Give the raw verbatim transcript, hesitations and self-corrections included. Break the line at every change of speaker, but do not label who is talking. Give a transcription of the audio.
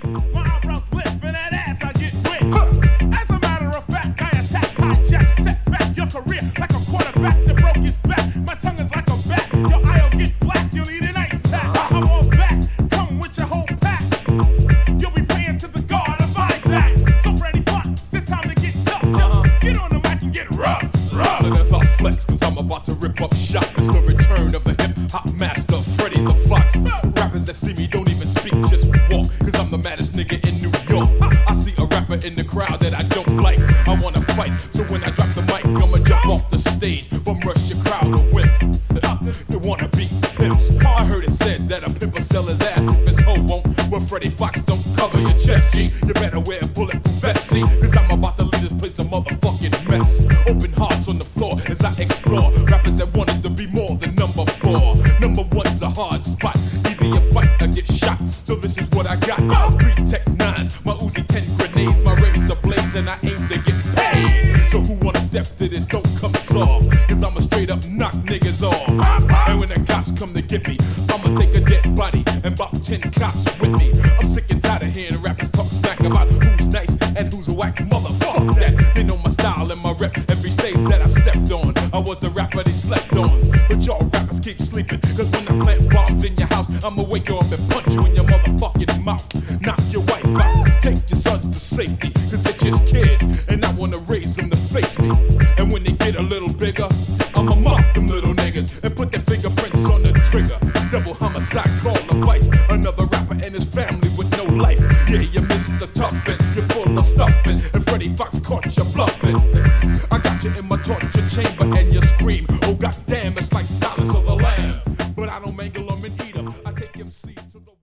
My eyebrows lift and that ass I get wet. Huh. As a matter of fact, I attack, hijack, set back your career like a quarterback that broke his back. My tongue is like a bat. Your eye'll get black. You'll need an ice pack. I'm all back. Come with your whole pack. You'll be paying to the God of Isaac. So Freddie Fox, it's time to get tough. Just get on the mic and get rough. rough.
So there's our flex, cause I'm about to rip up shop. It's the return of the hip hop master, Freddie the Fox. Rappers that see me don't even speak, just walk. Cause I'm the maddest nigga in New York. I see a rapper in the crowd that I don't like. I wanna fight, so when I drop the mic, I'ma jump off the stage. Bum rush your crowd of wimps. They wanna be pimps. I heard it said that a pimp will sell his ass if his hoe won't. Well, Freddie Fox don't cover your chest, G. You better wear a bulletproof vest, see? Cause I'm about to leave this place a motherfucking mess. Open hearts on the floor as I explore. Rappers that wanted to be more than number four. Number one's a hard spot. Either you fight or get shot. So this is what I got. Three Tech Nines, my Uzi ten grenades, my razor blades, and I aim to get paid. So who wanna step to this? Don't come soft. Cause I'ma straight up knock niggas off. And when the cops come to get me, I'ma take a dead body and bop ten cops with me. I'm sick and tired of hearing rappers talk smack about who's nice and who's a whack motherfucker. That they know my style and my rep. Every stage that I stepped on, I was the rapper they slept on. But y'all rappers keep sleeping, cause when I plant bombs in your house, I'ma wake you up and punch you in your motherfucking mouth. Knock your wife out, take your sons to safety, cause they're just kids, and I wanna raise them to face me. And when they get a little bigger, I'ma mock them little niggas and put their fingerprints on the trigger. Double homicide, call a vice. Another rapper and his family with no life. Yeah, you missed the tough and